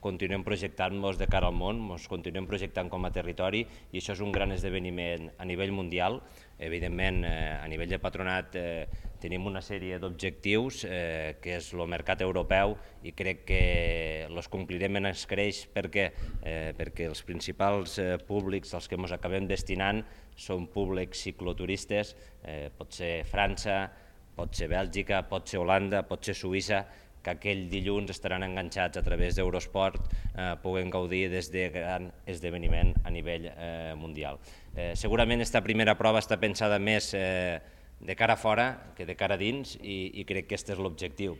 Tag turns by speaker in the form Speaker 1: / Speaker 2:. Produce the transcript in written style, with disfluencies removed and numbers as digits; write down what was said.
Speaker 1: continuem projectant-nos de cara al món, ens continuem projectant com a territori i això és un gran esdeveniment a nivell mundial. Evidentment, a nivell de patronat tenim una sèrie d'objectius que és el mercat europeu i crec que els complirem en escreix perquè els principals públics als que ens acabem destinant són públics cicloturistes, pot ser França, pot ser Bèlgica, pot ser Holanda, pot ser Suïssa, que aquell dilluns estaran enganxats a través d'Eurosport, puguen gaudir d'aquest gran esdeveniment a nivell mundial. Segurament aquesta primera prova està pensada més de cara a fora que de cara a dins i crec que aquest és l'objectiu,